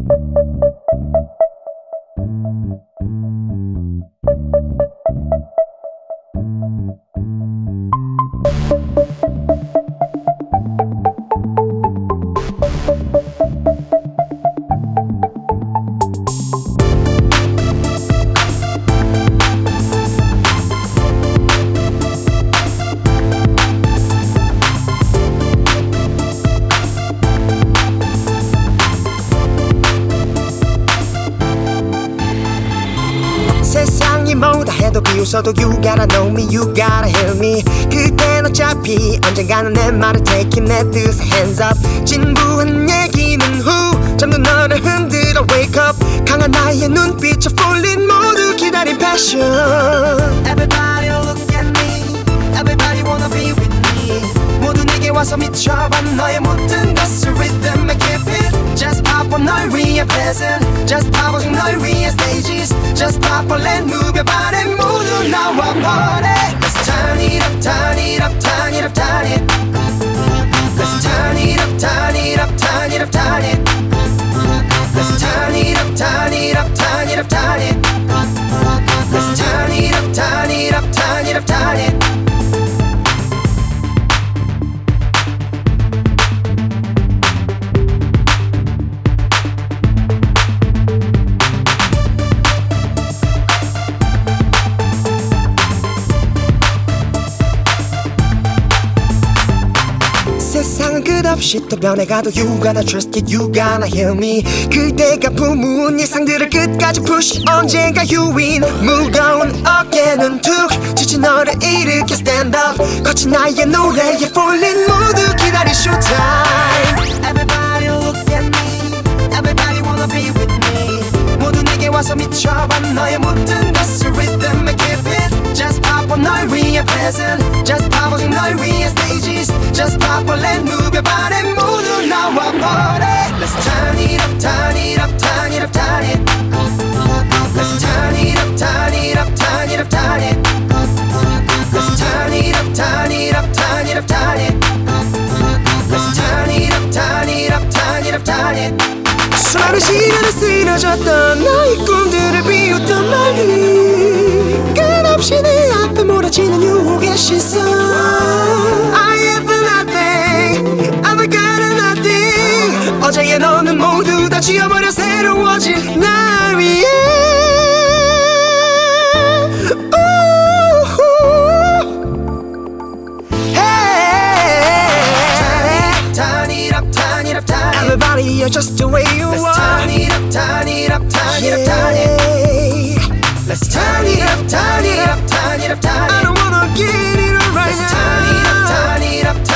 세상이 뭐다 해도 비웃어도 You gotta know me, you gotta hear me. 그땐 어차피 언젠가는 내 말을 take it, 내 뜻에 hands up. 진부한 얘기는 후 잠든 너를 흔들어 wake up. 강한 나의 눈빛에 폴린 모두 기다린 passion. Everybody look at me, everybody wanna be with me. 모두 내게 와서 미쳐봐 너의 모든 것을 rhythm and keep it. Just pop on 널 위해 present, just pop on 널 위해 stages. Just pop on and move your body 모두 나와 party. Let's turn it up, turn it up, turn it up, turn it. Let's turn it up, turn it up, turn it up, turn it. Let's turn it up, turn it up, turn it up, turn it. Let's turn it up, turn it up, turn it up, turn it. 세상은 끝없이 또 변해가도 You gotta trust it, you gotta hear me. 그대가 품은 예상들을 끝까지 push 언젠가 you win. 무거운 어깨는 툭 지친 너를 일으켜 stand up. 거친 나의 노래에 폴린 모두 기다린 showtime. Everybody look at me, everybody wanna be with me. 모두 내게 와서 미쳐봐 너의 모든 것을 rhythm and keep it. Just pop on 널 위해 present, just pop on 널 위해 stages. Just pop on and move your body 모두 나와 party. Let's turn it up, turn it up, turn it up, turn it. Let's turn it up, turn it up, turn it up, turn it. Let's turn it up, turn it up, turn it up, turn it. Let's turn it up, turn it up, turn it up, turn it. 수많은 시간을 쓰러졌던 너의 꿈들을 비웃던 말들 끝없이 내 앞에 몰아치는 유혹의 시선. I am for nothing, I forgot nothing. 어제의 너는 모두 다 지워버려 새로워질 날 위해. Everybody, you're just the way you are. Let's turn it up, turn it up, turn it up, turn it. Let's turn it up, turn it up, turn it up, turn it. I don't wanna get it all right now. Let's turn it up, turn it up,